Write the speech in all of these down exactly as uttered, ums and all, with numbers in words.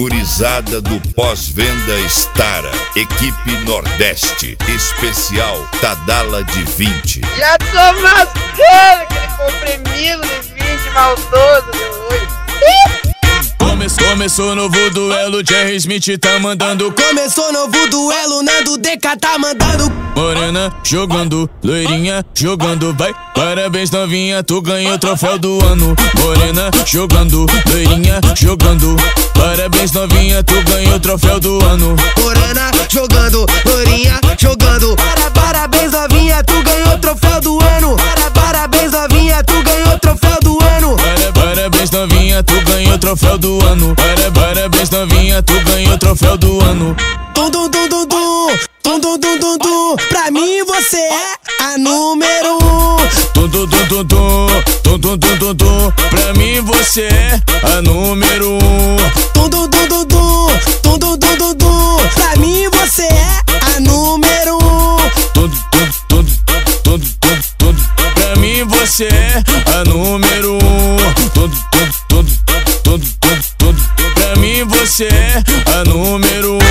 Gurizada do Pós-Venda Stara, equipe Nordeste, especial Tadala de vinte. Já tô mascando aquele comprimido de vinte maldoso de hoje. Começou, começou novo duelo, Jerry Smith tá mandando. Começou novo duelo, Nando D K tá mandando. Morena jogando, loirinha jogando, vai. Parabéns novinha, tu ganhou o troféu do ano. Morena jogando, loirinha jogando. Parabéns novinha, tu ganhou o troféu do ano. Morena jogando, loirinha jogando. Para, parabéns novinha, tu ganhou o troféu do ano. Para, parabéns novinha, tu ganhou o troféu do ano. Para, parabéns novinha, tu ganhou o troféu do ano. Para, parabéns novinha, tu ganhou o troféu do ano. Tum tum tum tum tum, tum tum tum tum tum. Pra mim você é a número um. Tum tum tum tum tum, tum tum tum tum tum. Pra mim você é a número um. Tum tum tum tum tum, tum tum tum tum tum. Pra mim você é a número um. Tum tum tum tum tum tum. Pra mim você é a número um. Tum tum tum tum tum tum. Pra mim você é a número um.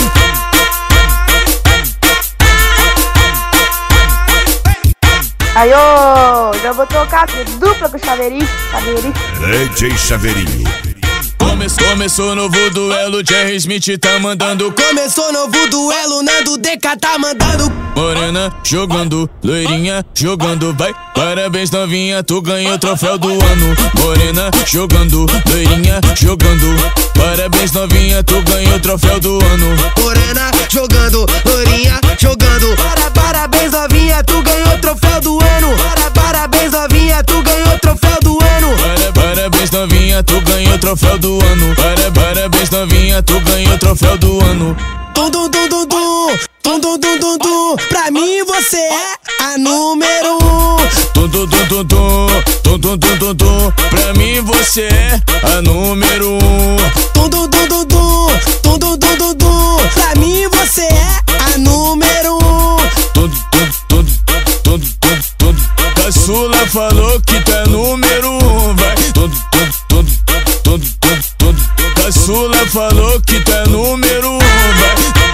Aí, ô, já vou tocar dupla com o Chaveirinho. Chaveirinho. D J Chaveirinho. Começou, começou novo duelo, Jerry Smith tá mandando. Começou novo duelo, Nando D K tá mandando. Morena jogando, loirinha jogando, vai. Parabéns novinha, tu ganhou o troféu do ano. Morena jogando, loirinha jogando. Parabéns novinha, tu ganhou o troféu do ano. Morena jogando, loirinha jogando. Para, parabéns novinha, tu ganhou o troféu do ano. Para, parabéns novinha, tu ganhou o troféu do ano. Para, parabéns novinha, tu ganhou o troféu do ano. Para, parabéns novinha, tu ganhou o troféu do ano. Tum tum tum tum tum, tum tum tum tum tum. Pra mim você é a número um. Tum tum tum tum tum, tum tum tum tum tum. Pra mim você é a número um. Tum tum tum tum tum, tum tum tum tum tum. Pra mim você é a número um. Tum tum tum tum tum tum. Caçula falou que tu é número um, vai. Tum tum tum tum tum tum. Caçula falou que tu é número um, vai.